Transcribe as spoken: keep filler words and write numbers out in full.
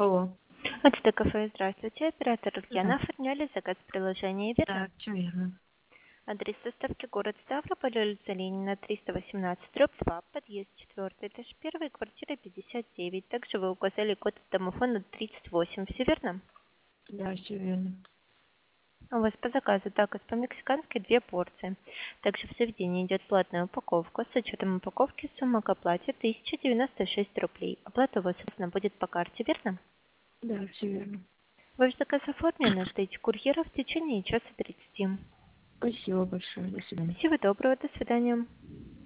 Алло. Это кафе, здравствуйте. Оператор Ульяна, Да. оформляли заказ в приложении, верно? Так, всё верно. Адрес доставки город Ставрополь, улица Ленина, триста восемнадцать, дробь два, подъезд четвёртый, этаж первый, квартира пятьдесят девять. Также вы указали код домофона тридцать восемь, все верно? Да, всё верно. У вас по заказу такос по-мексикански две порции. Также в заведении идет платная упаковка. С учетом упаковки сумма к оплате тысяча девяносто шесть рублей. Оплата у вас, собственно, будет по карте, верно? Да, всё верно. Ваш заказ оформлен, ждите курьера в течение часа тридцати. Спасибо большое. До свидания. Всего доброго, до свидания.